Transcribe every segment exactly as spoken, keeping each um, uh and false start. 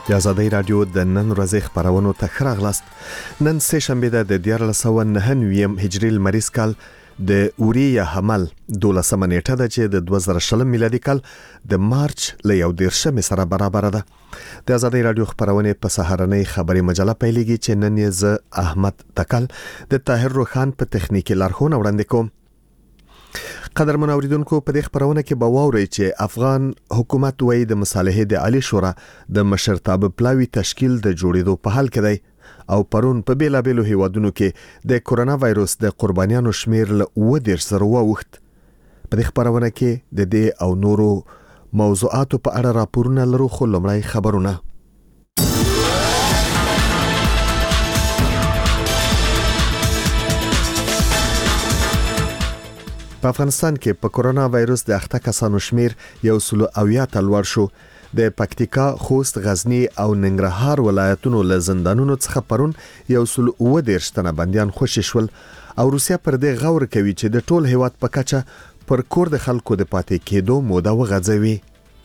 د آزادۍ رادیو د نن ورځې خبرونو ته ښه راغلاست. نن سه شنبه ده د دیارلس سوه نهه نوي هجري لمریز کال د اوري یا حمل دولسمه نیټه ده چې د دوه زره شلم میلادي کال د مارچ له یو دېرشمې سره برابر ده. د آزادۍ رادیو خبرونه په سهارنۍ خبري مجله پیلېږي چې نن یې ز احمد تکل د طاهر روخان په تخنیکی لارښوونه وړاندې کوم. قدر منوریدونکو په دې خبرونه کې به واورئ چې افغان حکومت وایي د مصالحې د عالی شورا د مشرتابه پلاوي تشکیل د جوړېدو په حال کې دی او پرون په بیلابېلو هیوادونو کې د کورونا وایروس د قربانیانو شمیر له اوه دېرش زره واوښت. په دې خبرونه کې د دې او نورو موضوعاتو په اړه راپورونه لرو، خو لومړی خبرونه. په افغانستان کې په کورونا وایروس د اخته کسانو شمیر یو سل اویا ته لوړ شو. د پکتیکا، خوست، غزنی او ننګرهار ولایتونو له زندانونو څخه پرون یو سل اوه دېرش تنه بندیان خوشي شول او روسیا پر دې غور کوي چې د ټول هیواد په کچه پر کور د خلکو د پاتې کېدو موده وغځوي.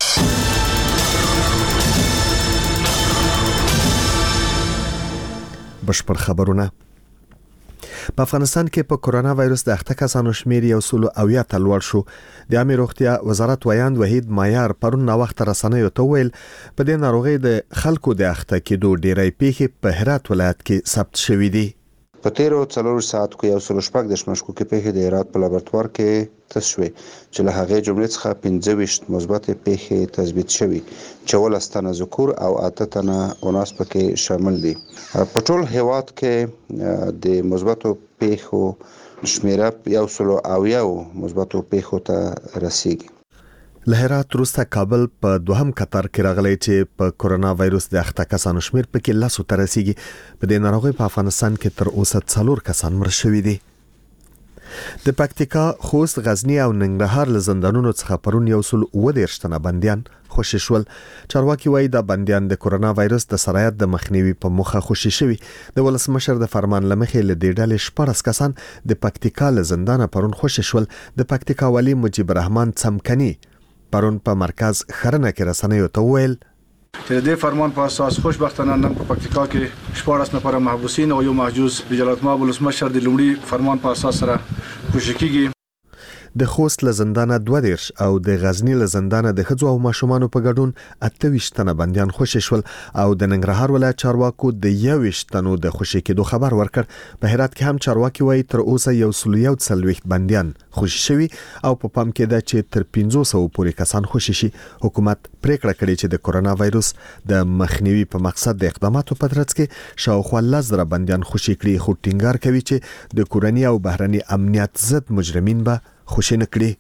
بشپړ خبرونه. په افغانستان کې په کورونا وایروس د اخته کسانو شمیر یو سل اویا ته لوړ شو. د عامه روغتیا وزارت ویاند وحید مایار پرون نا وخت رسنیو ته ویل په دې ناروغي د خلکو د اخته کېدو ډیری پیښې په هرات ولایت کې ثبت شوې دي. په تیرو څلور ساعت کې یو سل شپږ د مشکوکې پیښې د هرات په لابراتوار کې تست شوې چې له هغې جملې څخه پنځه ویشت مثبت پیښې تثبیت شوې چې ولس تنه ذکور او اته تنه اناث پکې شامل دي. په ټول هیواد کې د مثبتو پیښو شمیره یو سل اویا مثبتو پیښو ته رسیږي. له هرات وروسته کابل په دوهم قطار کې راغلی چې په کورونا وایروس د اخته کسانو شمیر پکې لسو ته رسیږي. په دې ناروغۍ په افغانستان کې تر اوسه څلور کسان مړه شوي دي. د پکتیکا، خوست، غزنی او ننګرهار له زندانونو څخه پرون یو سل اوه دېرش تنه بندیان خوشي شول. چارواکي وایي دا بندیان د کورونا وایروس د سرایت د مخنیوي په موخه خوشي شوي. د ولسمشر د فرمان لمخې له دې ډلې شپږ کسان د پکتیکا له زندانه پرون خوشي شول. د پکتیکا والی مجيب الرحمن څمکني پرون په مرکز خرنه کې رسنیو ته ویل چې د فرمان په اساس خوشبختانه نن په پکتیکا کې شپږ نفر محبوسین او یو محجوز د جلالت مآب ولسمشر د لومړي فرمان په اساس سره خوشي کیږي. د خوست له زندانه دوه دېرش او د غزنی له زندانه د ښځو او ماشومانو په ګډون اته ویشت تنه بندیان خوشي شول او د ننګرهار ولایت چارواکو د یو ویشت تنو د خوشي کېدو خبر ورکړ. په هرات کې هم چارواکي وایي تر اوسه یو سل یو څلوېښت بندیان خوشي شوي او په پام کې ده چې تر پنځه سوه پورې کسان خوشي شي. حکومت پریکړه کړې چې د کورونا وایروس د مخنیوي په مقصد د اقداماتو په ترڅ کې شاوخوا لس زره بندیان خوشي کړي، خو ټینګار کوي چې د کورني او بهرني امنیت ضد مجرمین به خوشي نکړي.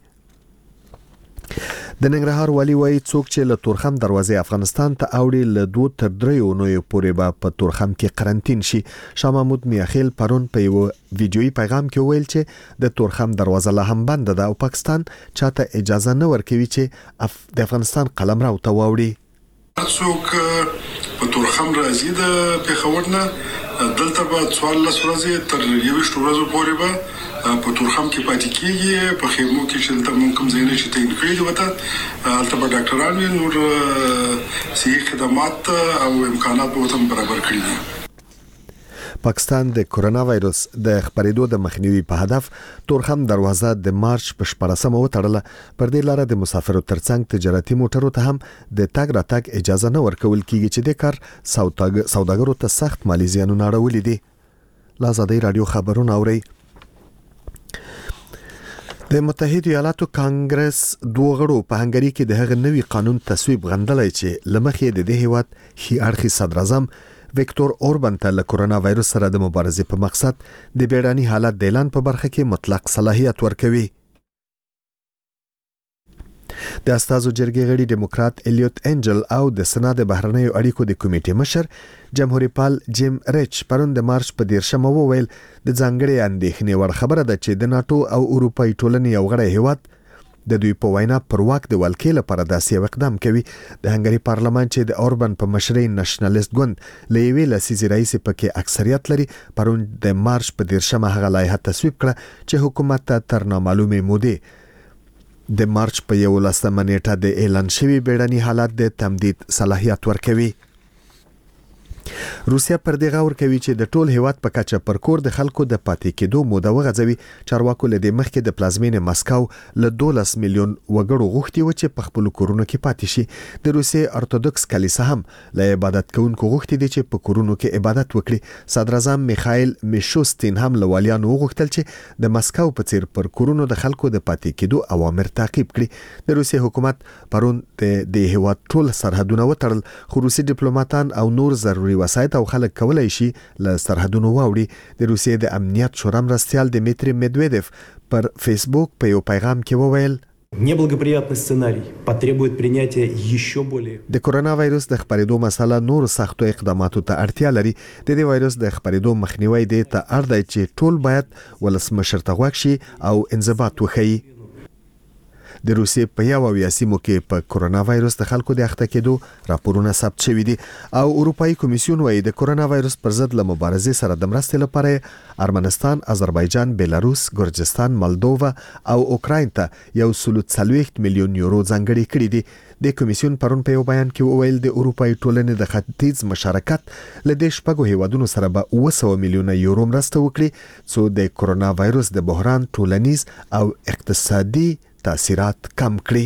د ننګرهار والی وایي څوک چې له تورخم دروازې افغانستان ته اوړي له دوه تر درې اونیو پورې به په تورخم کې قرنطین شي. شاه محمود میاخیل پرون په یو ویډیویي پیغام کې ویل چې د تورخم دروازه لا هم بنده ده او پاکستان چاته اجازه نه ورکوي چې اف د افغانستان قلمرو ته واوړي. څوک په تورخم راځي د پیښور نه دلته به څوارلس ورځې تر یوویشت ورځو پورې به په تورخم کې پاتې کېږي. په خیمو کې چې دلته موږ کوم ځایونه چې تعین کړي دي ورته هلته به ډاکټران وي، نور صحي خدمات او امکانات به ورته برابر کړي دي. پاکستان د کورونا وایروس د خپرېدو د مخنیوي په هدف تورخم دروازه د مارچ په شپاړسمه وتړله. پر دې لاره د مسافرو ترڅنګ تجارتي موټرو ته هم د تګ راتګ اجازه نه ورکول کیږي چې د کار سوداګرو ته سخت مالي زیانونه اړولي دي. له آزادۍ رادیو خبرونه اورئ. د متحده ایالاتو کانګرس دوه غړو په هنګري کې د هغه نوي قانون تصویب غندلای چې لمخې د دې هیواد هي اړخي صدر اعظم وکټور اوربان ته له کورونا وایروس سره د مبارزې په مقصد د بیړني حالت د اعلان په برخه کې مطلق صلاحیت ورکوي. د استازو جرګې غړي ډیموکرات الیوت انجل او د سنا د بهرنیو اړیکو د کمیټې مشر جمهوریت پال جیم ریچ پرون د مارچ په دیرشمه وویل د ځانګړي اندېښنې وړ خبره ده چې د ناتو او اروپایي ټولنې یو غړی هیواد د دوی په وینا پر واک د ولکې لپاره داسې یو اقدام کوي. د هنګري پارلمان چې د اوربان په مشرۍ نېشنلیست ګوند له یوې لسیزې راهیسې پکې اکثریت لري پرون د مارچ په دیرشمه هغه لایحه تصویب کړه چې حکومت ته تر نامعلومې مودې د مارچ په یولسمه نیټه د اعلان شوي بیړني حالت د تمدید صلاحیت ورکوي. روسیا پر دغه ور کوي چې د ټول هیواد په کچه پر کور د خلکو د پاتې کېدو موده وغځوي. چارواکو له دې مخکې د پلازمینې مسکو له دولس میلیون وګړو غوښتي و چې په خپل کورونو کې پاتې شي. د روسیې ارتودوکس کلیسا هم له عبادت کوونکو غوښتي دي چې په کورونو کې عبادت وکړي. صدر اعظم میخائیل میشوستین هم له والیانو غوښتل چې د مسکو په څیر پر کورونو د خلکو د پاتې کېدو اوامر تعقیب کړي. د روسیې حکومت پرون د هیواد ټول سرحدونه وتړل، خو روسي ډیپلوماټان او نور ضروري وسایط او خلک کولای شي له سرحدونو واوړي. د روسیې د امنیت شورا مرستیال دمیتری میدویدف پر فیسبوک په یو پیغام کې وویل Неблагоприятный сценарий потребует принятия еще более. د کرونا وایروس د خپرېدو مسله نور سختو اقداماتو ته اړتیا لري. د دې وایروس د خپرېدو مخنیوي د ته اړ دی چې ټول باید ولسمشر ته غوږ شي او انضباط وښيي. د روسیې په یو اویا سیمو کې په کرونا وایروس د خلکو د اخته کېدو راپورونه ثبت شوي دي او اروپאי کمیسیون وايي د کرونا وایروس پر ضد له مبارزې سره د مرستې لپاره ارمنستان، آذربایجان، بیلاروس، ګرجستان، مالدووا او اوکراین ته یو سل څلوېښت میلیون یورو ځانګړي کړي دي. د کمیسیون پرون په یو بیان کې وویل د اروپאי ټولنې د ختیځ مشارکت له دې شپږو هیوادونو سره به اوه سوه میلیونه یورو مرسته وکړي څو د کرونا وایروس د بحران ټولنیز او اقتصادي تاثیرات کم کړي.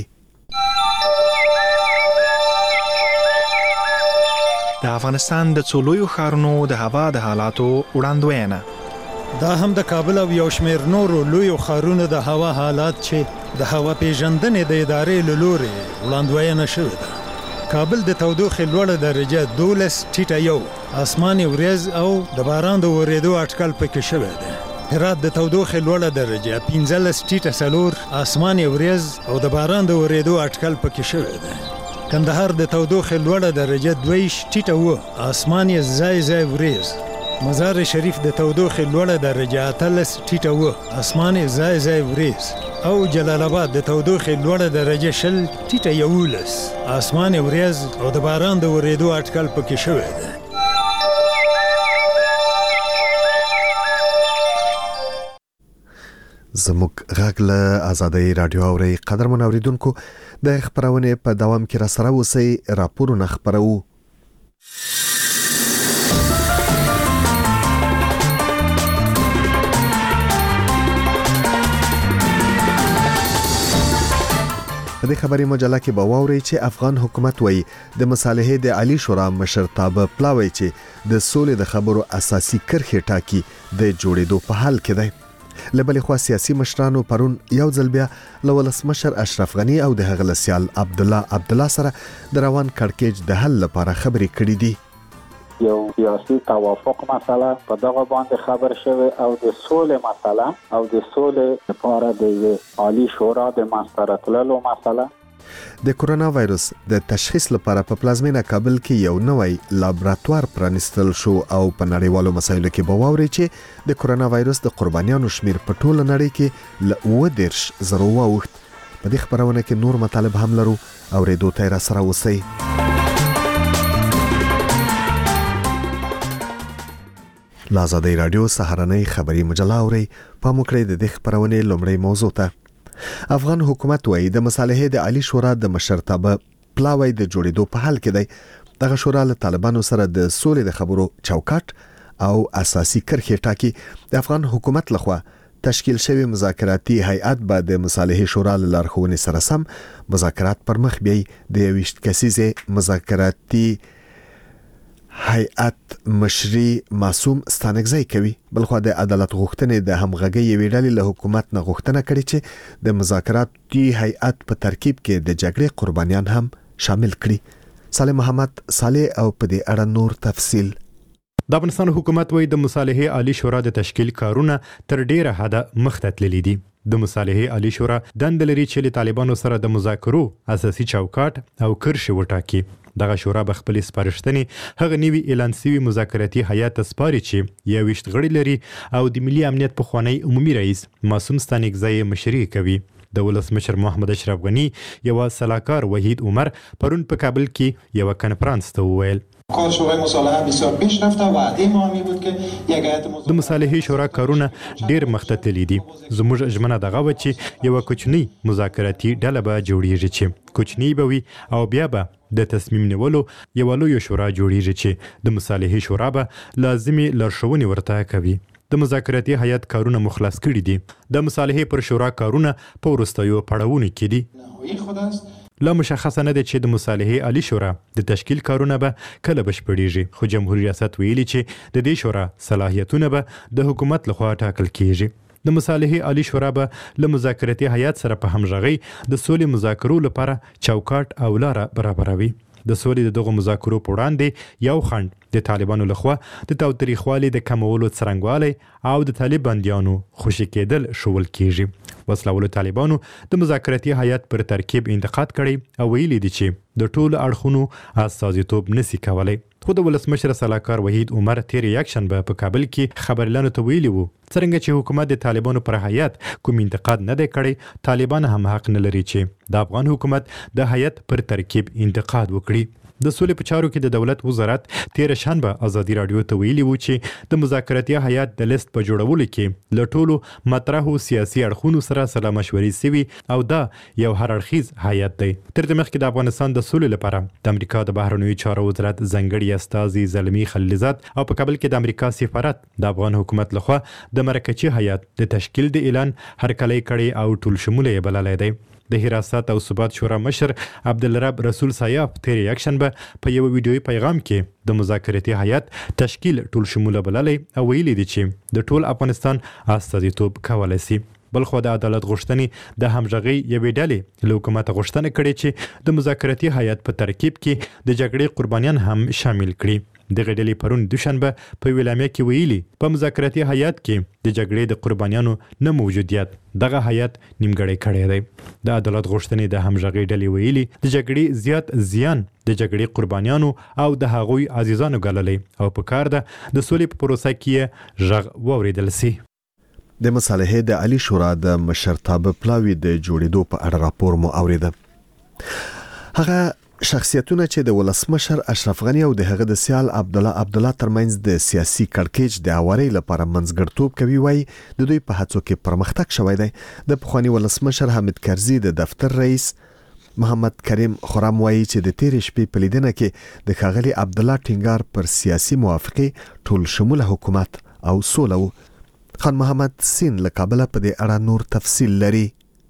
د افغانستان د څولویو ښارونو د هوا د حالاتو وړاندوینه. دا هم د کابل او یو شمېر نورو لویو ښارونو د هوا حالات چې د هوا پیژندنې د ادارې له لوري وړاندوینه شوې ده. کابل د تودوخې لوړه درجه دولس ټیټه یو، اسماني وریځ او د باران د ورېدو اټکل پکې شوی دی. هرات د تودوخې لوړه درجه پنځلس ټیټه څلور، اسماني وریځ او د باران د ورېدو اټکل پکې شوی دی. کندهار د تودوخې لوړه درجه دویش ټیټه اوه، اسماني ځای ځای وریځ. مزار شریف د تودوخې لوړه درجه اتلس ټیټه اوه، اسماني ځای ځای وریځ. او جلال آباد د تودوخې لوړه درجه شل ټیټه یولس، اسماني وریځ او د باران د ورېدو اټکل پکې شوی دی. زموږ غږ له آزادۍ رادیو اوري. قدرمن اوریدونکو، د خبرونه په دوام کې را سره اوسئ. راپورونه خبرو. په دې خبري مجله کې به واورئ چې افغان حکومت وایي د مصالحې د عالی شورا مشرتابه پلاوي چې د سولې د خبرو اساسي کرښې ټاکي د جوړېدو په حال کې دی. لبلې خوا سیاسي مشرانو پرون یو ځل بیا له ولسمشر اشرف غنی او د هغه لسیال عبد الله عبد الله سره د روان کړکېچ د حل لپاره خبرې کړې دي. یو سیاسي توافق مسله په دغه باندې خبر شوه او د سولې مسله او د سولې لپاره د عالی شورا د مسترتللو مسله. د کرونا وایروس د تشخیص لپاره په پلازمینه کابل کې یو نوی لابراتوار پرانستل شو او په نړیوالو مسایلو کې به واوري چې د کرونا وایروس د قربانیانو شمیر په ټوله نړۍ کې ل اوه دېرش زره واوښت. په دې خبرونه کې نور مطالب هم لرو او ریډو ته را سره اوسئ. لازادۍ رادیو سهارنۍ خبري مجله اوري. پام وکړئ د دې خبرونه لومړی موضوع ته. افغان حکومت وايي د مصالحې د عالی شورا د مشرتابه پلاوی د جوړېدو په حال کې دی. دغه شورا له طالبانو سره د سولې د خبرو چوکاټ او اساسي کرښې ټاکي. د افغان حکومت لخوا تشکیل شوی مذاکراتي هیئت به د مصالحې شورا له لارښوونې سره سم مذاکرات پر مخ بیاي. د یویشت کسیزه مذاکراتي هیئت مشري معصوم ستانکزی کوي. بلخو د عدالت غوښتنې د همغږي یوې ډلې له حکومت نه غوښتنه کړې چې د مذاکراتي هیئت په ترکیب کې د جګړې قربانیان هم شامل کړي. صالح محمد صالح او په دې اړه نور تفصیل. د افغانستان حکومت وایي د مصالحې عالی شورا د تشکیل کارونه تر ډیره حده مخته تللي دي. د مصالحې عالی شورا دنده لري چې له طالبانو سره د مذاکرو اساسي چوکاټ او کرښې وټاکي. دغه شورا به خپل سپارښتنې هغه نوي اعلان شوی مذاکراتي هیئت ته سپاري چې یویشت غړي لري او د ملي امنیت پخوانی عمومي رئیس معصوم ستانکزی مشري کوي. د ولسمشر محمد اشرف غنی یو سلاکار وحید عمر پرون په کابل کې یو کنفرانس ته وویل کار شورای مصالحه بسیار پیش رفته و وعده ما می بود که یک هیئت د مصالحې شورا کارونه ډیر مخته دي. زموږ ژمنه دغه و چې یو کوچنی مذاکراتي ډله به جوړیږي چې کوچنی به وي او بیا به د تصمیم نیولو یو لوی شورا جوړیږي چې د مصالحې شورا به لازمي لارښوونې ورته کوي. د مذاکراتي هیئت کارونه مخلص کړي دي. د مصالحې پر شورا کارونه په وروستیو پړاوونو کې دي. لا مشخصه نه ده چې د مصالحې عالی شورا د تشکیل کارونه به کله بشپړیږي، خو جمهوریت ریاست ویلي چې د دې شورا صلاحیتونه به د حکومت لخوا ټاکل کیږي. د مصالحې عالی شورا به له مذاکراتي هیئت سره په همغږي د سولې مذاکرو لپاره چوکاټ او لاره برابروي. د سولې د دغو مذاکرو په وړاندې یو خنډ د طالبانو لخوا د تاوتریخوالي د کمولو څرنګوالی او د طالب بندیانو خوشي کېدل شول کیږي. وسلهوالو طالبانو د مذاکراتي هیئت پر ترکیب انتقاد کړی او ویلي دي چې د ټولو اړخونو استازیتوب نسی کولی. خو د ولسمشر سلاکار وحید عمر تیر یکشنبه په کابل کې خبرلانو ته ویلي وو څرنګه چې حکومت د طالبانو پر هیئت کوم انتقاد نه دی کړی، طالبان هم حق نه لري چې د افغان حکومت د هیئت پر ترکیب انتقاد وکړي. د سولې په چارو کې د دولت وزارت تیر شنبه ازادي رادیو ته ویلي وو چې د مذاکراتي هیئت د لیست په جوړولو کې له ټولو مطرحو سیاسي اړخونو سره سلا مشورې سوي او دا یو هر اړخیز هیئت دی. تر دې مخکې د افغانستان د سولې لپاره د امریکا د بهرنیو چارو وزارت ځانګړي استازي زلمي خلیلزاد او په کابل کې د امریکا سفارت د افغان حکومت لخوا د مرکزي هیئت د تشکیل د اعلان هرکلی کړی او ټول شموله یې بللی دی. د حراست او ثبات شورا مشر عبدالرب رسول سیاف تیر یکشنبه په یو ویډیوي پیغام کې د مذاکراتي هیئت تشکیل ټول شموله بللی او ویلي دي چې د ټول افغانستان استازیتوب کولی شي. بلخو د عدالت غوښتنې د همغږۍ یوې ډلې له حکومت غوښتنه کړې چې د مذاکراتي هیئت په ترکیب کې د جګړې قربانیان هم شامل کړي. دغه ډلې پرون دوشنبه په ویلامیا کې ویلي په مذاکراتي هیئت کې د جګړې د قربانیانو نه موجودیت دغه هیئت نیمګړی کړی دی. د عدالت غوښتنې د همغږۍ ډلې ویلي د جګړې زیات زیان د جګړې قربانیانو او د هغوی عزیزانو ګاللی او په کار ده د سولې په پروسه کې غږ واوریدل سي. د مصالحې د عالی شورا د مشرتابه پلاوی د جوړېدو په اړه راپور مو اوریده. هغه شخصیتونه چې د ولسمشر اشرف غنی او د هغه د سیال عبد الله عبد الله ترمنځ د سیاسي کړکېچ د اوري لپاره منځګړتوب کوي وای د دوی په هڅو کې پرمختګ شوی دی. د پخوانی ولسمشر حامد کرزي د دفتر رئیس محمد کریم خرم وایي چې د تیر شپې په لیدنه کې د ښاغلي عبد الله ټینګار پر سیاسي موافقه ټول شموله حکومت او سوله. خان محمد سین له کابل په دې اړه نور تفصیل لري.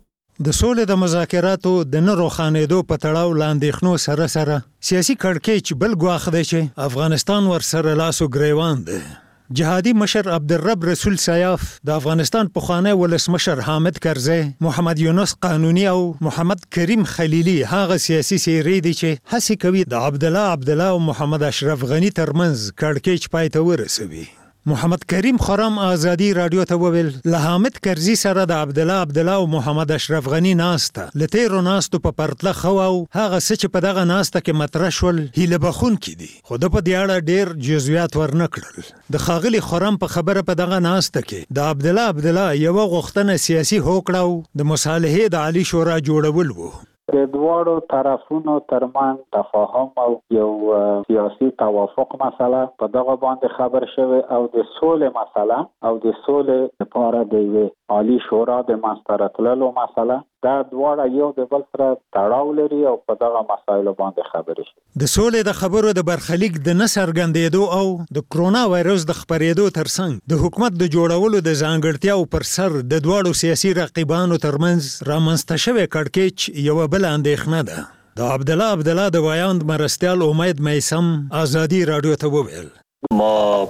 د سولې د مذاکراتو د نه روښانېدو په تړاو لاندېښنو سره سره سیاسي کړکېچ بل ګواښ دی چې افغانستان ورسره لاس و ګریوان دی. جهادي مشر عبدالرب رسول سیاف د افغانستان پخوانی ولسمشر حامد کرزي، محمد یونس قانوني او محمد کریم خلیلي هغه سیاسي څېرې دي چې هڅې کوي د عبدالله عبدالله او محمد اشرف غني ترمنځ کړکېچ پای ته ورسوي. محمد کریم خرم آزادی رادیو ته وویل له حامد کرزي سره د عبدالله عبدالله او محمد اشرف غني ناسته له تیرو ناستو په پرتله خو او هغه څه چې په دغه ناسته کې مطرح شول هیله بخونکي دي، خو د په دې اړه ډیر جزئیات ورنه کړل. د ښاغلي خرم په خبره په دغه ناسته کې د عبدالله عبدالله یو غوښتنه سیاسي هوکړه او د مصالحې د عالی شورا جوړول وو. د دواړو طرفونو ترمنځ تفاهم او یو سیاسي توافق مسله په دغه باندې خبر شوی او د سولې مسله او د سولې لپاره د یوې عالی شورا د منځته راتللو مسله دا دواړه یو د بل سره تړاو لري او په دغه مسایلو باندې خبرې شي. د سولې د خبرو د برخلیک د نه څرګندېدو او د کرونا وایرس د خپرېدو ترڅنګ د حکومت د جوړولو د ځانګړتیاو پر سر د دواړو سیاسي رقیبانو ترمنځ رامنځته شوی کړکېچ یوه بله اندېښنه ده. د عبدالله عبدالله د ویاند مرستیال امید میسم آزادی رادیو ته وویل ما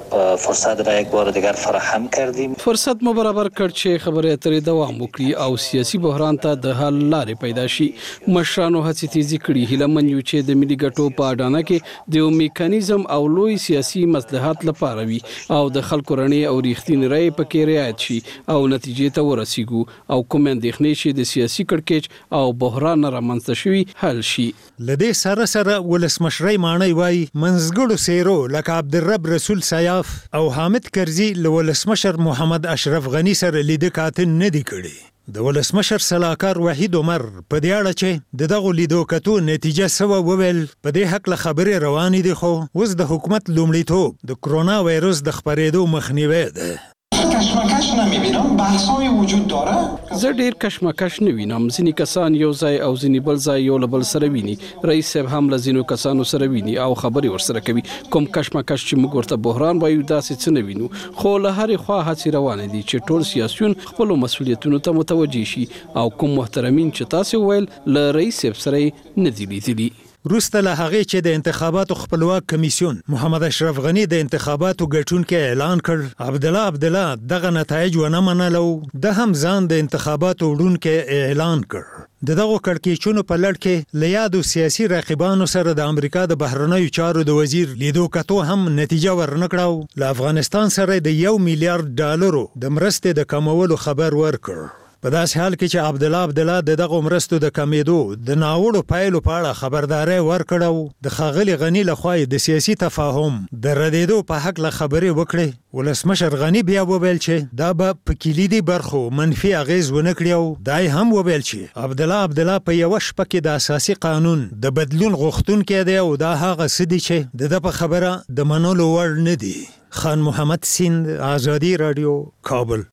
فرصت را یک بار دیگر فراهم کردیم. فرصت مو برابر کړ چې خبرې اترې دوام وکړي او سیاسي بحران ته د حل لارې پیدا شي. مشرانو هڅې تیزی کړي، هیله من یو چې د ملي ګټو په اډانه کې د یو میکانیزم او لوی سیاسي مصلحت لپاره وي او د خلکو رڼې او ریښتینې رایې پکې رعایت شي او نتیجې ته ورسیږو او کوم اندېښنې چې د سیاسي کړکېچ او بحران رامنځته شوي حل شي. لدې سره سره ولسمشرۍ ماڼۍ وایي منځګړو څېرو لکه عبدالرب رسول سیاف او حامد کرزي له ولسمشر محمد اشرف غني سره لیده کاتن نه دی کړی. د ولسمشر سلاکار وحید عمر په دې اړه چې د دغه لیدو کتو نتیجه سوه وویل په دې حق له خبرې روانې دي خو اوس د حکومت لومړیتوب د کرونا وایرس د خپرېدو مخنیوی ده. کشمکش نمیبینم بحثای وجود داره. زه ډیر کشمکش نه وینم. ځینې کسان یو ځای او ځینې بل ځای یو له بل سره ویني. رئیس صاحب هم له ځینو کسانو سره ویني او خبرې ورسره کوي. کوم کشمکش چې موږ ورته بحران وایو داسې څه نه وینو، خو له هرې خوا هڅې روانې دي چې ټول سیاسیون خپلو مسؤلیتونو ته متوجه شي او کوم محترمین چې تاسو ویل له رئیس صاحب سره نه دي لیدلي. وروسته له هغې چې د انتخاباتو خپلواک کمیسیون محمد اشرف غنی د انتخاباتو ګټونکی اعلان کړ، عبدالله عبدالله دغه نتایج ونه منل او د هم ځان د انتخاباتو وړونکی اعلان کړ. د دغو کړکېچونو په لړ کې له یادو سیاسي رقیبانو سره د امریکا د بهرنیو چارو د وزیر لیدو کتو هم نتیجه ورنکړه او له افغانستان سره د یو میلیارډ ډالرو د مرستې د کمولو خبر ورکړ. په داسې حال کې چې عبدالله عبدالله د دغو مرستو د کمیدو د ناوړو پایلو په اړه خبرداری ورکړ او د ښاغلي غني لخوا د سیاسي تفاهم د ردېدو په حق له خبرې وکړې. ولسمشر غني بیا وویل چې دا به په کلیدي برخو منفي اغیز ونه کړي او دا هم وویل چې عبدالله عبدالله په یوه شپه کې د اساسي قانون د بدلون غوښتونکی دی او دا هغه څه دي چې د ده په خبره د منلو وړ نه دي. خان محمد سیند، آزادي راډیو، کابل.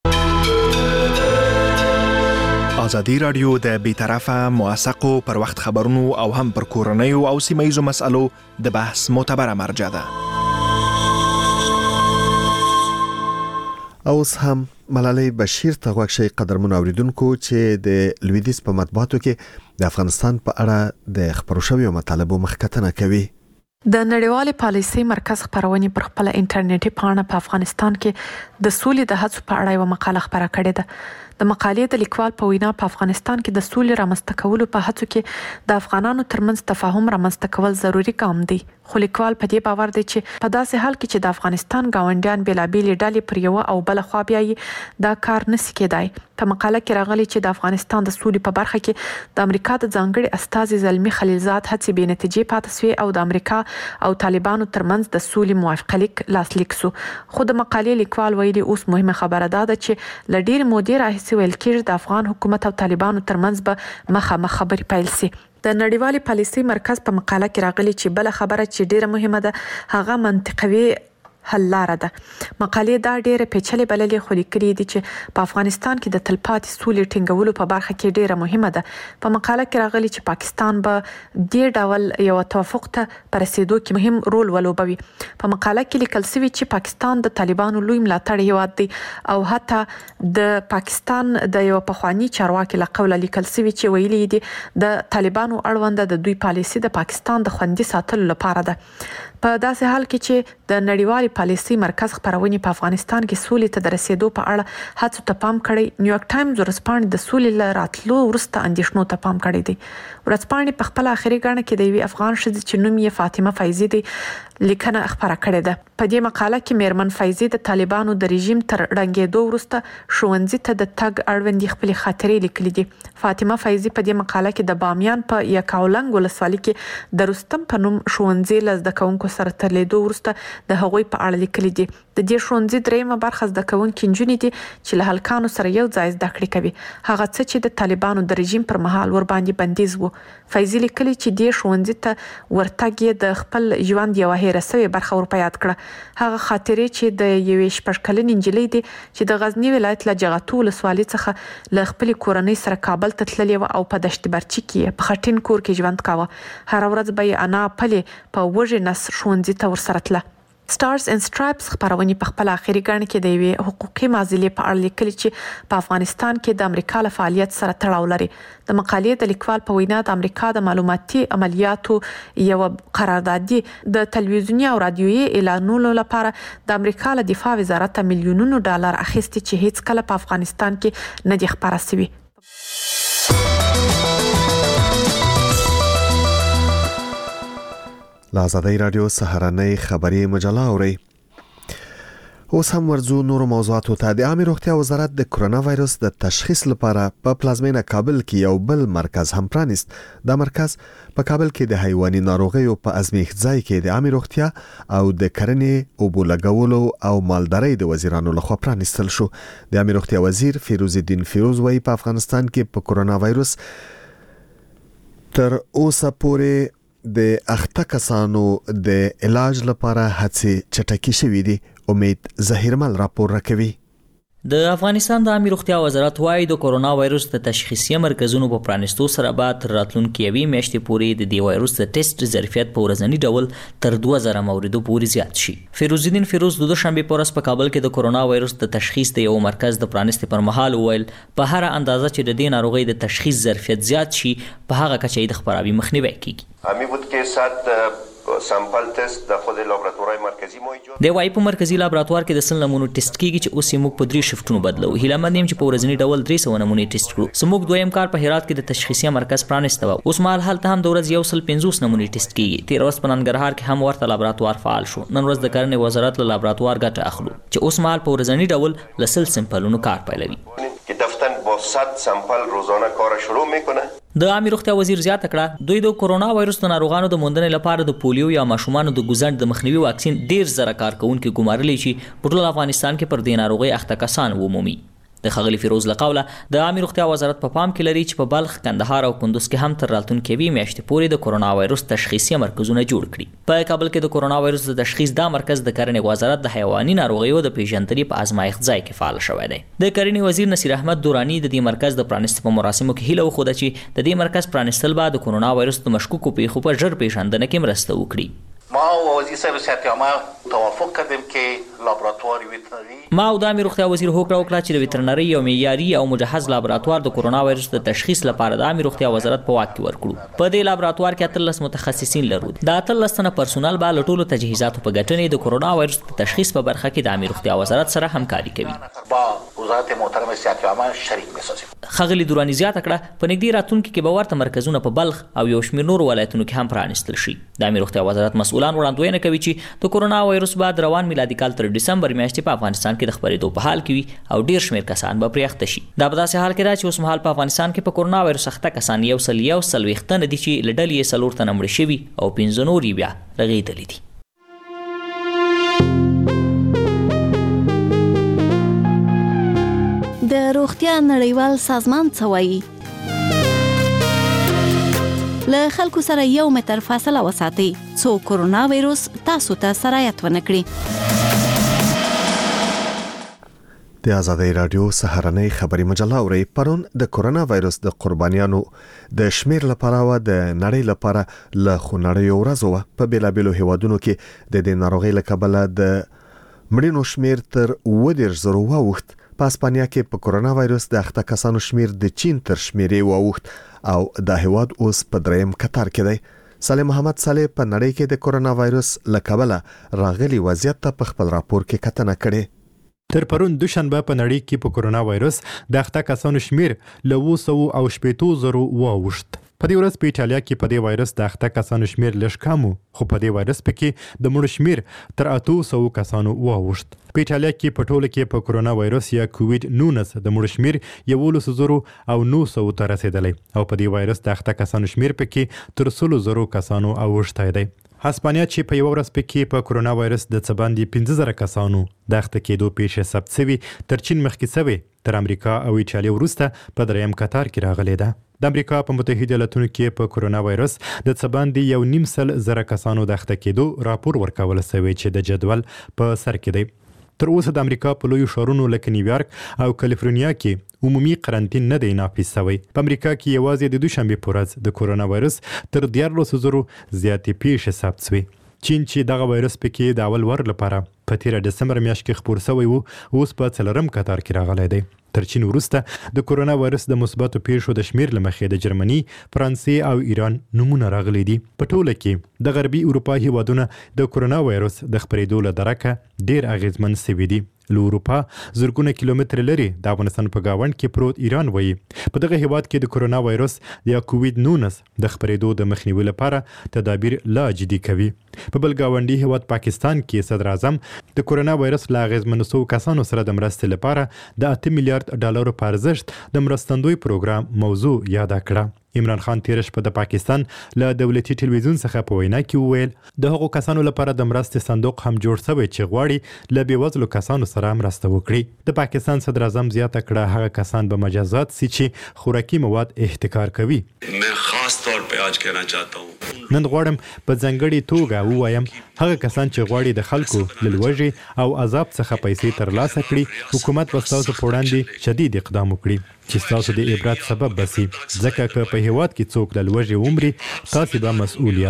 ازادي راډیو د بیطرفه موثقو پر وخت خبرونو او هم پر کورنیو او سیمه‌ییزو مسألو د بحث معتبره مرجع ده. اوس هم ملالۍ بشیر ته غوږ شئ قدرمنو اوریدونکو چې د لویدیځ په مطبوعاتو کې د افغانستان په اړه د خپرو شویو مطالبو مخکتنه کوي. د نړیوالې پالیسۍ مرکز خبرونې پر خپل انټرنیټي پاڼه په افغانستان کې د سولې د هڅو په اړه یوه مقاله خبره کړې ده. د مقالې د لیکوال په وینا په افغانستان کې د سولې رامنځته کولو په هڅو کې د افغانانو ترمنځ تفاهم رامنځته کول ضروري ګام دی، خو لیکوال په دې باور دی چې په داسې حال کې چې د افغانستان ګاونډیان بېلابېلې ډلې پر یوه او بله خوا بیایي دا کار نشي کېدای. په مقاله کې راغلي چې د افغانستان د سولې په برخه کې د امریکا د ځانګړي استازي زلمي خلیلزاد هڅې بې نتیجې پاتې سوې او د امریکا او طالبانو ترمنځ د سولې موافقه لیک لاسلیک سو. خو د مقالې لیکوال ویلي اوس مهمه خبره دا ده چې له ډېرې مودې راهیسې ویل کېږي د افغان حکومت او طالبانو ترمنځ به مخامخ خبرې پیل سي. د نړیوالې پالیسۍ مرکز په مقاله کې راغلي چې بل خبره چې ډیره مهمه ده هغه منطقوي حل لاره ده. مقالې دا ډیره پیچلې بللې خو لیکلي دي چې په افغانستان کې د تلپاتې سولې ټینګولو په برخه کې ډیره مهمه ده. په مقاله کې راغلي چې پاکستان به دې ډول یو توافق ته پر رسیدو کې مهم رول ولوبوي. په مقاله کې لیکل شوی چې پاکستان د طالبانو لوی ملاتړ هیواد دی او حتی د پاکستان د یو پخوانی چارواکي له قوله لیکل شوی چې ویلي دي د طالبانو اړوند د دوی پالیسي د پاکستان د خوندي ساتلو لپاره ده. په داسې حال کې چې د نړیوالې پالیسۍ مرکز خبرونې په افغانستان کې سولې ته د رسیدو په اړه هڅو ته پام کړی، نیویارک ټایمز ورځپاڼې د سولې له راتلو وروسته اندېښنو ته پام کړی دی. ورځپاڼې په خپل اخري ګڼه کې د یوې افغان ښځې چې نوم یې فاطمه فیضي دی لیکنه خبره کړې ده. په دې مقاله کې میرمن فیضي د طالبانو د رژیم تر ړنګېدو وروسته ښوونځي ته د تګ اړوندې خپلې خاطرې لیکلي دي. فاطمه فیضي په دې مقاله کې د بامیان په یکاولنګ ولسوالۍ کې د رستم په نوم ښوونځي له زده کوونکو سره تر لیدو وروسته د هغوی په اړه لیکلي دي. د دې ښوونځي دریمه برخه زده کوونکي نجونې دي چې له هلکانو سره یو ځای زده کړې کوي، هغه څه چې د طالبانو د رژیم پر مهال ورباندې بندیز و. فیضي لیکلي چې دې ښوونځي ته ورتګ یې د خپل ژوند یوه هیره سوې برخه ورپه یاد کړه. هغه خاطرې چې د یوې شپږ کلنې نجلۍ دي چې د غزني ولایت له جغتو ولسوالۍ څخه له خپلې کورنۍ سره کابل ته تللې وه او په دشت برچي کې په خټین کور کې ژوند کاوه. هره ورځ به یې انا پلې په وږې نس ښوونځي ته ورسره تله. سټارز اینډ سټرایپس خبرونې په خپل اخري ګڼه کې د یوې حقوقي معضلې په اړه لیکلي چې په افغانستان کې د امریکا له فعالیت سره تړاو لري. د مقالې د لیکوال په وینا د امریکا د معلوماتي عملیاتو یو قراردادي د تلویزیوني او رادیويي اعلانولو لپاره د امریکا له دفاع وزارت میلیونونو ډالر اخیستي چې هیڅ کله په افغانستان کې نه دي خپاره شوي. له ازادۍ راډیو سهارنۍ خبري مجله اورئ. اوس هم ورځو نورو موضوعاتو ته. د عامه روغتیا وزارت د کرونا وایرس د تشخیص لپاره په پلازمینه کابل کې یو بل مرکز هم پرانیست. دا مرکز په کابل کې د حیواني ناروغیو په ازمیښت ځای کې د عامه روغتیا او د کرنې اوبو لګولو او مالدارۍ د وزیرانو لخوا پرانیستل شو. د عامه روغتیا وزیر فیروز الدین فیروز وايي په افغانستان کې په کرونا وایرس تر اوسه پورې د اخته کسانو د علاج لپاره هڅې چټکې شوې دي. امید ظهیرمل راپور راکوي. د افغانستان د عامه روغتیا وزارت وايي د کرونا وایرس د تشخیصي مرکزونو په پرانیستو سره به تر راتلونکي یوې میاشتې پورې د دې وایرس د ټیسټ ظرفیت په ورځني ډول تر دوه زره موردو پورې زیات شي. فیروز الدین فیروز د دوشنبه په ورځ په کابل کې د کرونا وایرس د تشخیص د یو مرکز د پرانیستې پر مهال وویل په هر اندازه چې د دې ناروغۍ د تشخیص ظرفیت زیات شي په هغه کچه د خپراوي مخنیوي کیږي. همی بود که صد سامپل تست د خود لابراتواري مرکزی موجود دی. وايي په مرکزی لابراتوار کې د سل نمونو ټیسټ کیږي چې اوس یې موږ په درې شفټونو بدلو. هیله مند یم چې په ورځني ډول درې سوه نمونې ټیسټ کړو. زموږ دویم کار په هرات کې د تشخیصي مرکز پرانیسته و. اوس مهال هلته هم د ورځې یو سل پنځوس نمونې ټیسټ کیږي. تیر ورځ په ننګرهار کې هم ورته لابراتوار فعال شو. نن ورځ د کرنې وزارت له لابراتوار ګټه اخلو چې اوس مهال په ورځني ډول له سل سمپلونو کار پیلوي. که دفتر با صد سامپل روزانه کار شروع میکنه. د عامه روغتیا وزیر زیاته کړه دوی د کرونا وایرس د ناروغانو د موندنې لپاره د پولیو یا ماشومانو د ګوزند د مخنیوي واکسین ډیر زره کارکونکو ګمارلي چې په ټول افغانستان کې پر دې ناروغي اخته کسان ومومي. د خغلی فیروز لقوله د عامه روغتیا وزارت په پام کې لري چې په بلخ، کندهار او کندوز کې هم تر راتلونکي یوې میاشتې پورې د کرونا وایرس تشخیصي مرکزونه جوړ کړي. په کابل کې د کرونا وایرس د تشخیص دا مرکز د کرنې وزارت د حیواني ناروغیو د پیژندنې په ازمایښت ځای کې فعال شوی دی. د کرنې وزیر نصیر احمد دورانی د دې مرکز د پرانیستو په مراسمو کې هیله وښوده چې د دې مرکز پرانیستل به د کرونا وایرس د مشکوکو پیښو په ژر پیژندنه کې مرسته وکړي. ما و وزیر صاحب صحت عامه توافق کردیم که لابراتوار ویترنری ما او د عامه روغتیا وزیر هوکړه وکړه چې د ویترنری او معیاري او مجهز لابراتوار د کرونا وایرس د تشخیص لپاره د عامه روغتیا وزارت په واک کې ورکړو. په دې لابراتوار کې اتلس متخصصین لرو. دا اتلس تنه پرسونل به له ټولو تجهیزاتو په ګټنې د کرونا وایرس د تشخیص په برخه کې د عامه روغتیا وزارت سره همکاري کوي. با وزارت محترم صحت عامه شریک میسازیم. خغلی دورانی زیاته کړه په نږدې راتلونکي کې به ورته مرکزونه په بلخ او یو شمېر نور ولایتونو کې هم پرانیستل شي. د عامه روغتیا وزارت مسؤلان وړاندوینه کوي چې د کرونا وایرس بعد روان میلادي کال تر ډسمبر میاشتې په افغانستان کې د خبرېدو په حال کې وي او ډیر شمېر کسان به پرې اخته شي. دا په داسې حال کې ده چې اوس مهال په افغانستان کې په کرونا وایرس اخته کسان یو سل یو څلوېښت تنه دي چې له ډلې یې څلور تنه مړه شوي او پنځه نور یې بیا رغېدلي دي. د روغتیا نړیوال سازمان څه وایي؟ له خلکو سره یو متر فاصله وساتئ څو کرونا وایرس تاسو ته سرایت ونه کړي. د آزادۍ رادیو سهارنۍ خبري مجله اوري. پرون د کرونا وایرس د قربانیانو د شمیر لپاره و د نړۍ لپاره له خونړیو ورځو و. په بیلابیلو هیوادونو کې د دې ناروغۍ له کبله د مړینو شمیر تر اووه دېرش زرو واوښت. په اسپانیا کې په کرونا وایرس د اخته کسانو شمیر د چین تر شمیرې واوښت او دا هیواد اوس په دریم کتار کې دی. صالح محمد صالح په نړۍ کې د کرونا وایرس له کبله راغلي وضعیت ته په خپل راپور کې کتنه کړې. تر پرون دوشنبه په نړۍ کې په کرونا وایرس د اخته کسانو شمیر له اووه سوه او شپېتو زرو واوښت. په دې ورځ په ایټالیا کې په دې وایرس د اخته کسانو شمیر لږ کم و، خو په دې وایرس پکې د مړو شمیر تر اتو سوو کسانو واوښت. په ایټالیا کې په ټوله کې په کرونا وایرس یا کووډ نولس د مړو شمیر یولسو زرو او نهه سوو ته رسېدلی او په دې وایرس د اخته کسانو شمیر پکې تر سلو زرو کسانو اوښتی دی. هسپانیا چې په یو ورځ پکې په کرونا وایرس د څه باندې پنځه زره کسانو د اخته کېدو پیښې ثبت شوي تر چین مخکې شوې تر امریکا او ایټالیا وروسته په دریم کتار کې راغلې ده. د امریکا په متحده ایالاتونو کې په کرونا وایرس د څه باندې یو نیم سل زره کسانو د اخته کېدو راپور ورکول شوی چې د جدول په سر کې دی. تر اوسه د امریکا په لویو ښارونو لکه نیویارک او کالیفورنیا کې عمومي قرنطین نه دی نافذ شوی. په امریکا کې یوازې د دوشنبې په ورځ د کرونا وایرس تر دیارلسو زرو زیاتې پیښې ثبت شوې. چین چې دغه وایرس پکې د اول وار لپاره په تیره ډسمبر میاشت کې خپور شوی و اوس په څلورم کتار کې راغلی دی. تر چین وروسته د کرونا وایرس د مثبتو پیښو د شمیر له مخې د جرمني، فرانسې او ایران نومونه راغلي دي. په ټوله کې د غربي اروپا هیوادونه د کرونا وایرس د خپرېدو له درکه ډیر اغیزمن شوي دي. له اروپا زرګونه کیلومتر لري د افغانستان په گاوند کې پروت ایران وایي په دغه هیواد کې د کرونا وایرس یا کووید نولس د خپرېدو د مخنیوي لپاره تدابیر لا جدي کوي. په بل گاونډي هیواد پاکستان کې صدر اعظم د کرونا وایرس لا اغېزمنو سوو کسانو سره د مرستې لپاره د اته میلیارډ ډالرو په ارزښت د مرستندوی پروګرام موضوع یاد کړه. عمران خان تیر شپه د پاکستان له دولتي ټلویزیون څخه په وینا کې وویل د هغو کسانو لپاره د مرستې صندوق هم جوړ شوی چې غواړي له بېوزلو کسانو سره مرسته وکړي. د پاکستان صدر اعظم زیاته کړه هغه کسان به مجازات سي چې خوراکي مواد احتکار کوي. मैं खास तौर पे आज कहना चाहता हूँ نن غواړم په ځانګړې توګه ووایم هغه کسان چې غواړي د خلکو له لوږې او عذاب څخه پیسې ترلاسه کړي حکومت به ستاسو په وړاندې شدید اقدام وکړي چې ستاسو د عبرت سبب به شي ځکه که په هیواد کې څوک له لوږې ومري تاسې به مسؤل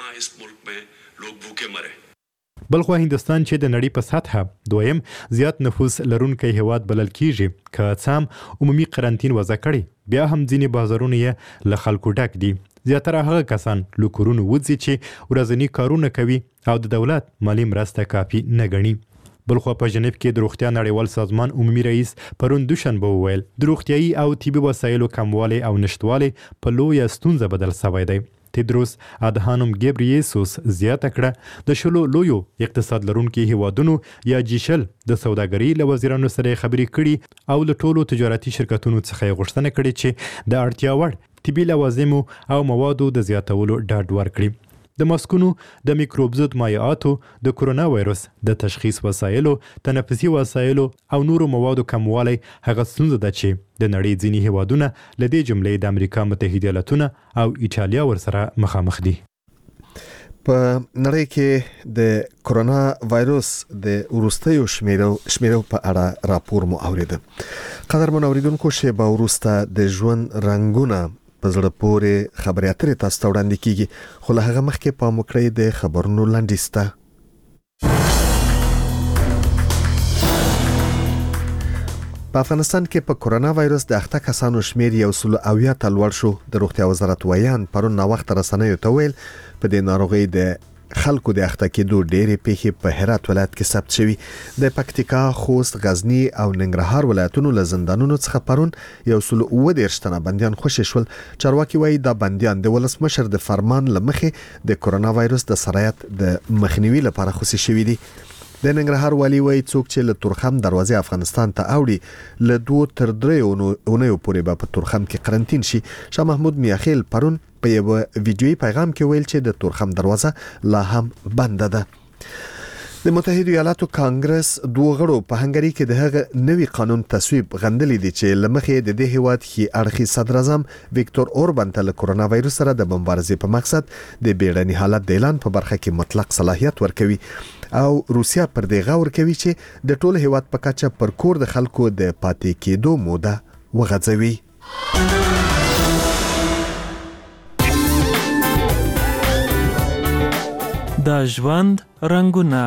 یاست. بلخو هندستان چې د نړۍ په سطحه دویم زیات نفوس لرونکی هیواد بلل کیږي که څه هم عمومي قرنطین وضع کړي بیا هم ځینې بازارونه یې له خلکو ډک دي. زیاتره هغه کسان له کورونو وځي چې ورځني کارونه کوي او د دولت مالي مرسته کافي نه ګڼي. بلخو په جنیف کې د روغتیا نړیوال سازمان عمومي رئیس پرون دوشنبه وویل د روغتیایي او طبي وسایلو کموالی او نشتوالی په لویه ستونزه بدل شوی دی. تدروس ادهانوم ګبرییسوس زیاته کړه د شلو لویو اقتصاد لرونکي هیوادونو یا جی شل د سوداګرۍ له وزیرانو سره خبرې کړي او له ټولو تجارتي شرکتونو څخه یې غوښتنه کړې چې د اړتیا وړ طبي لوازمو او موادو د زیاتولو ډاډ ورکړي. د ماسکونو د میکروب ضد مایعاتو د کرونا وایرس د تشخیص وسایلو تنفسي وسایلو او نورو موادو کموالی هغه ستونزه ده چې د نړۍ ځینې هیوادونه له دې جملې د امریکا متحده ایالتونه او ایټالیا ورسره مخامخ دي. په نړۍ کې د کرونا وایرس د وروستیو شمیرو شمیرو په اړه راپور مو اوریده. قدرمن اوریدونکو شیبه وروسته د ژوند رنگونه په زړه پورې خبرې اترې تاسو ته وړاندې کیږي خو له هغه مخکې پام وکړئ د خبرونو لنډیز ته. په افغانستان کې په کرونا وایرس د اخته کسانو شمیر یو سل اویا ته لوړ شو. د روغتیا وزارت ویان پرون ناوخته رسنیو ته ویل په دې ناروغۍ د خلکو د اخته کېدو ډېرې پیښې په هرات ولایت کې ثبت شوي. د پکتیکا، خوست، غزنی او ننګرهار ولایتونو له زندانونو څخه پرون یو سل اووه دېرش تنه بندیان خوشي شول. چارواکي وایي دا بندیان د ولسمشر د فرمان له مخې د کرونا وایرس د سرایت د مخنیوي لپاره خوشي شوي دي. د ننګرهار والی وایي څوک چې له تورخم دروازې افغانستان ته اوړي له دوه تر درې اونیو پورې به په تورخم کې قرنطین شي. شاه محمود میاخیل پرون په یو ویډیويي پیغام کې ویل چې د تورخم دروازه لا هم بنده ده. د متحده ایالاتو کانګرس دوه غړو په هنګري کې د هغه نوي قانون تصویب غندلې دي چې لمخې د دې هیواد کې اړخي صدر اعظم وکټور اوربان ته له کرونا وایرس سره د مبارزې په مقصد د بیړني حالت د اعلان په برخه کې مطلق صلاحیت ورکوي او روسیا پر دې غور کوي چې د ټول هیواد په کچه پر کور د خلکو د پاتې کېدو موده وغځوي. د ژوند رنگونه.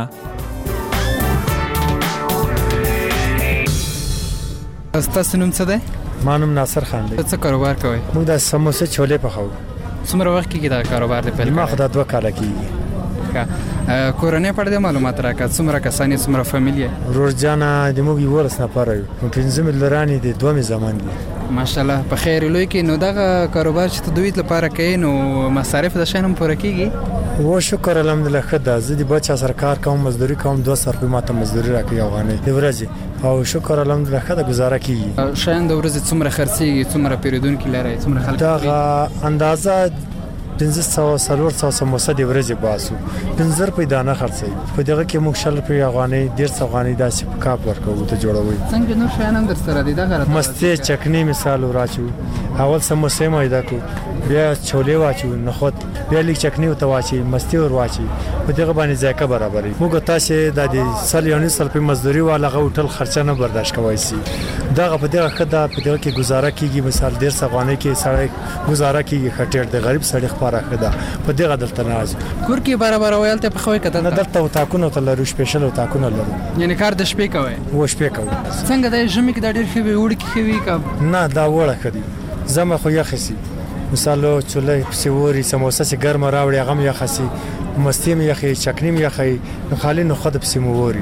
تاسو نوم څه دی؟ ما نوم ناصر خان دی. څه کاروبار کوئ؟ موږ د سموسه چولې پخوو. څومره وخت کېږي دا کاروبار دی پیل؟ ما خو دا دوه کاله کېږي. کورنۍ پر دې معلومات راکړه څومره کسان یې څومره فامیل یې؟ ورور جانه د موږ یولس نفره یو نو پنځه ملرانې د دوه مې زمان دي. ماشاءالله په خیر لوی کې نو دغه کاروبار چې ته دوی لپاره کوي نو مصارف د شین هم پوره کیږي؟ و شکر الحمدلله خدا زه د بچا سرکار کوم مزدوري کوم دوه سر په ماته مزدوري راکې افغاني د ورځې او شکر الحمدلله خدا گزاره کیږي. شین د ورځې څومره خرڅيږي څومره پیریدونکو لري څومره خلک؟ دا اندازه پنځه سوه څلور سوه سموسه د ورځې باسو پنځه روپۍ دانه خرڅوي په دغه کې موږ شل روپۍ افغانۍ ډېر څه افغانۍ داسې په کاپ ورکوو ته جوړوي. څنګه نور شیان هم درسره دي دغه مستې چکني مثال وراچو اول سموسې مایده کو بیا چولې واچو نخود بیا لیک چکني ورته واچي مستې ور واچي په دغه باندې ذایقه برابرې موږ تاسې د دې سل یو نیم سل په مزدوري والا هوټل خرچه نه برداشت کوي سي دغه په دغه خدا په دغه کې گزاره کیږي مثال ډېر څه افغانۍ کې سړی گزاره کیږي خټیر د غریب سړی خبره خدا په دغه دلته ناز کور کې برابر ویل ته په خوې کده نه دلته وتاکونه ته لرو سپیشل وتاکونه لرو یعنی کار د شپې کوي و شپې کوي څنګه د ژمي کې د ډېر خېوي وړ کې خېوي کا نه دا وړه کړي زما خو یې خسي مثال چولې سیوري سموسه چې ګرم راوړي هغه یې خسي مستیم یې خې چکنیم یې خې خالي نو خد په سیموري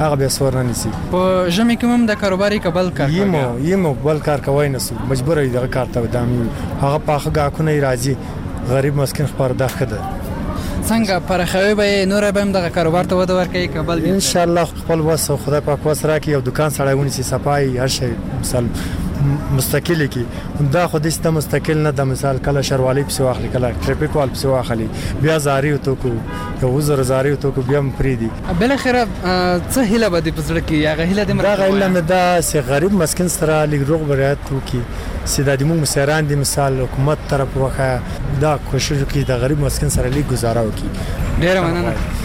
هغه به سور نه نسی په ژمي کې هم د کاروباري کبل کار کوي یمو یمو بل کار کوي نه سو مجبور دی دغه کار ته دامي هغه پاخه غاکونه راځي غریب مسکین خبر ده خده څنګه پرخوي به نور به هم دغه کاروبار ته وده ورکړي کبل ان شاء الله خپل وسه خدای پاک وسره کې یو دکان سره ونی سي صفای هر شي مثال مستقلی کی دا خو دې ست مستقل نه د مثال کله شروالي په واخلي کله ټریفیک وال په واخلي بیا زاري تو کو یو زر زاري تو کو بیا مفریدي بل اخره څه هله بده پزړه کی هغه هله د مرغه هله نه دا سي غریب مسكين سره لګروغ برات تو کی سیدا د مو مسران دي مثال حکومت طرف وخه دا کوشش کی د غریب مسكين سره لګ گزاره وکي ډیره مننه